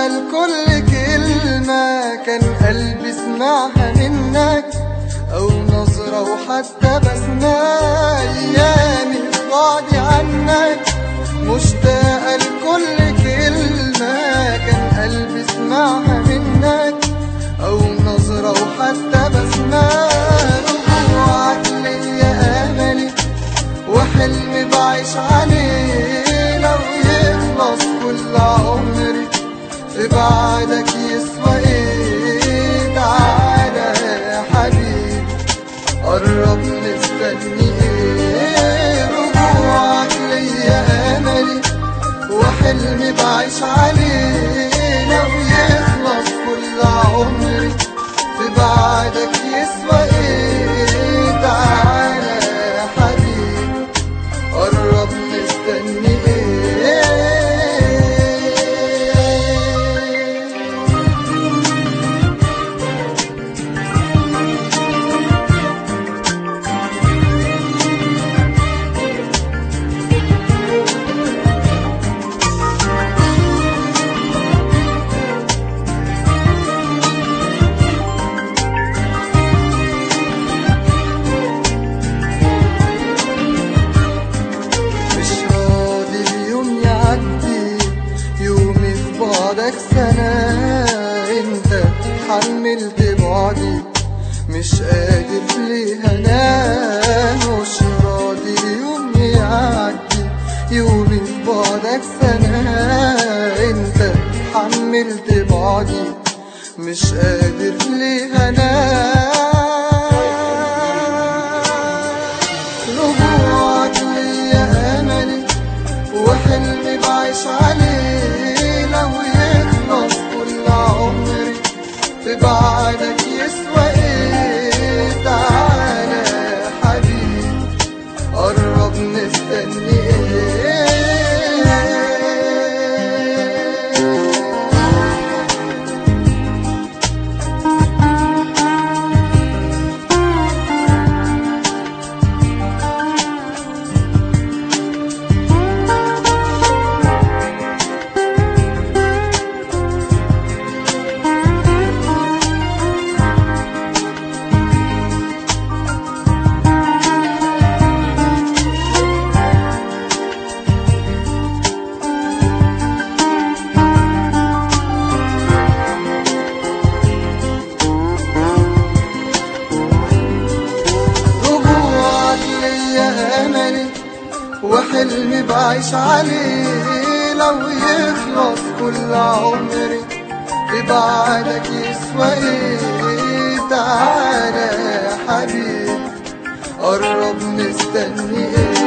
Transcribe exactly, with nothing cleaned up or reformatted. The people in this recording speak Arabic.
لكل كلمة كان قلبي سمعها منك، أو نظرة وحتى بسمة. أيامي في بعدي عنك مشتاقة لكل كلمة كان قلبي سمعها منك، أو نظرة وحتى بسمة. رجوعك ليا أملي وحلمي بعيش عليه، لو يخلص كل عمري في بعدك يسوى ايه؟ تعالى يا حبيبي قرب مستني ايه؟ رجوعك ليا املي وحلمي بعيش عليه، لو يخلص كل عمري في بعدك يسوى ايه؟ تعالى يا حبيبي قرب مستني ايه؟ بعدك سنة انت حملت بعدي، مش قادر ليه انام، مش راضي يوم يعدي يومي في بعدك سنة انت حملت بعدي، مش قادر ليه انام. رجوعك ليا املي وحلمي بعيش عليه، لو يخلص كل عمري في بعدك يسوى ايه؟ تعالى يا حبيبي قرب مستني ايه؟ وحلمي بعيش عليه، لو يخلص كل عمري في بعدك يسوى ايه؟ تعالى يا حبيبي قرب مستني ايه؟